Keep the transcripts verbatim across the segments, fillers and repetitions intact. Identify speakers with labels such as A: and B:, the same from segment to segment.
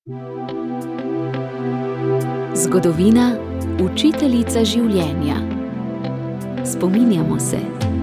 A: Zgodovina, učiteljica življenja. Spominjamo se.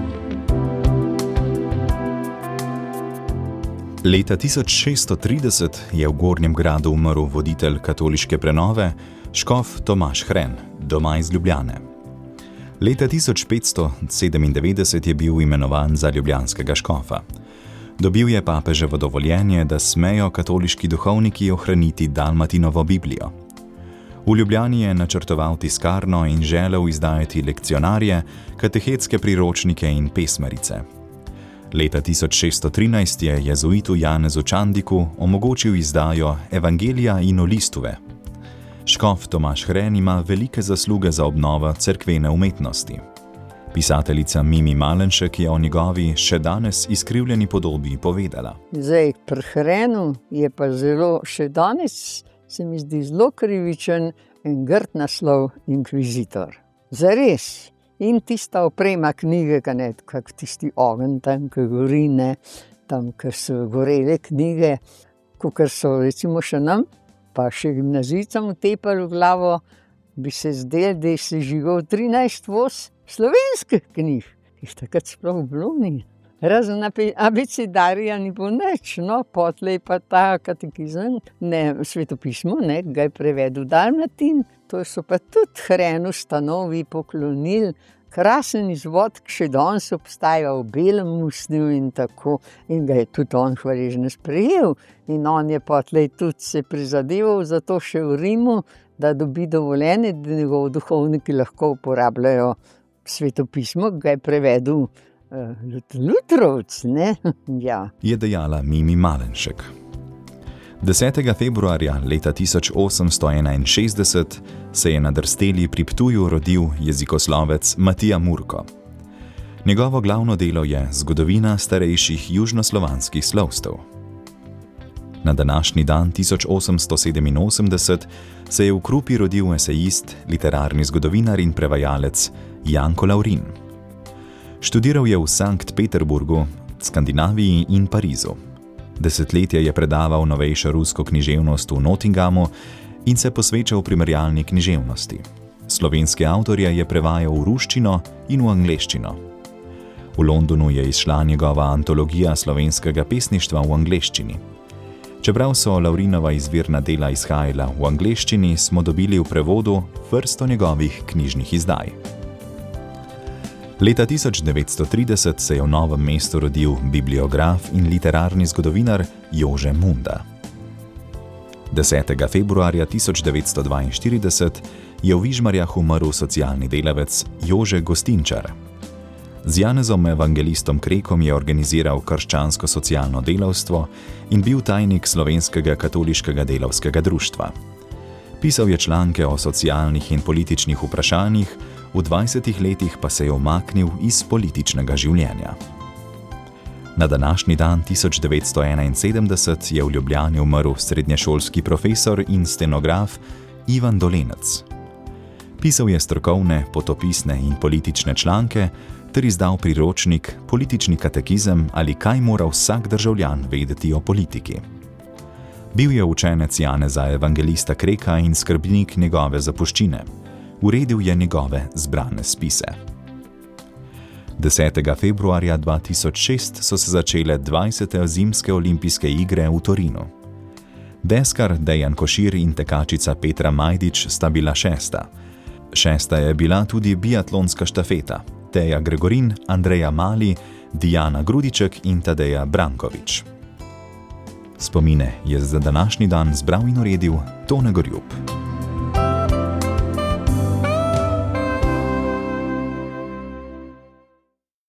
B: Leta tisoč šeststo trideset je v Gornjem Gradu umrl voditelj katoliške prenove, škof Tomaž Hren, doma iz Ljubljane. Leta tisoč petsto sedemindevetdeset je bil imenovan za ljubljanskega škofa. Dobil je papeževo dovoljenje, da smejo katoliški duhovniki ohraniti Dalmatinovo Biblijo. V Ljubljani je načrtoval tiskarno in želel izdajati lekcionarje, katehetske priročnike in pesmarice. Leta tisoč šeststo trinajst je jezuitu Janezu Čandiku omogočil izdajo Evangelija in Olistove. Škof Tomaž Hren ima velike zasluge za obnovo cerkvene umetnosti. Pisateljica Mimi Malenšek je o njegovi še danes izkrivljeni podobi povedala.
C: Zdaj, pri Hrenu je pa zelo, še danes se mi zdi zelo krivičen in grd naslov inkvizitor. Zares. In tista oprema knjige, kak tisti ogenj tam, ki gori, ne, tam, ker so gorele knjige, kakor so recimo še nam, pa še gimnazijcem utepali v glavo, bi se zdel, da je se žigal trinajst voz slovenskih knjig. Jih takrat sploh bilo ni. Razen abecedarija ni bilo nič, no, potlej pa ta katekizem, ne, svetopismo, ne, ga je prevedel Dalmatin, to so pa tudi Hrenu stanovi poklonili, krasen izvod, ki še danes obstaja v belem usnju in tako, in ga je tudi on hvaležno sprejel. In on je potlej tudi se prizadeval za to še v Rimu, da dobi dovoljenje, da njegov duhovniki lahko uporabljajo svetopismo, ga je prevedel Lutrovc, ne? Ja.
B: Je dejala Mimi Malenšek. desetega februarja leta tisoč osemsto enainšestdeset se je na Drsteli pri Ptuju rodil jezikoslovec Matija Murko. Njegovo glavno delo je Zgodovina starejših južnoslovanskih slovstev. Na današnji dan tisoč osemsto sedeminosemdeset se je v Krupi rodil esejist, literarni zgodovinar in prevajalec Janko Lavrin. Študiral je v Sankt Peterburgu, Skandinaviji in Parizu. Desetletje je predaval novejšo rusko književnost v Nottinghamu in se posvečal primerjalni književnosti. Slovenske avtorje je prevajal v ruščino in v angleščino. V Londonu je izšla njegova antologija slovenskega pesništva v angleščini. Čeprav so Lavrinova izvirna dela izhajala v angleščini, smo dobili v prevodu vrsto njegovih knjižnih izdaj. Leta tisoč devetsto trideset se je v Novem mestu rodil bibliograf in literarni zgodovinar Jože Munda. desetega februarja tisoč devetsto dvainštirideset je v Vižmarjah umrl socialni delavec Jože Gostinčar. Z Janezom evangelistom Krekom je organiziral krščansko socialno delavstvo in bil tajnik Slovenskega katoliškega delavskega društva. Pisal je članke o socialnih in političnih vprašanjih, v dvajsetih letih pa se je umaknil iz političnega življenja. Na današnji dan tisoč devetsto enainsedemdeset je v Ljubljani umrl srednješolski profesor in stenograf Ivan Dolenec. Pisal je strokovne, potopisne in politične članke ter izdal priročnik Politični katekizem ali kaj mora vsak državljan vedeti o politiki. Bil je učenec Janeza evangelista Kreka in skrbnik njegove zapuščine. Uredil je njegove zbrane spise. desetega februarja dva tisoč šest so se začele dvajsete zimske olimpijske igre v Torinu. Deskar Dejan Košir in tekačica Petra Majdič sta bila šesta. Šesta je bila tudi biatlonska štafeta, Teja Gregorin, Andreja Mali, Dijana Grudiček in Tadeja Brankovič. Spomine je za današnji dan zbral in uredil Tone Gorjup.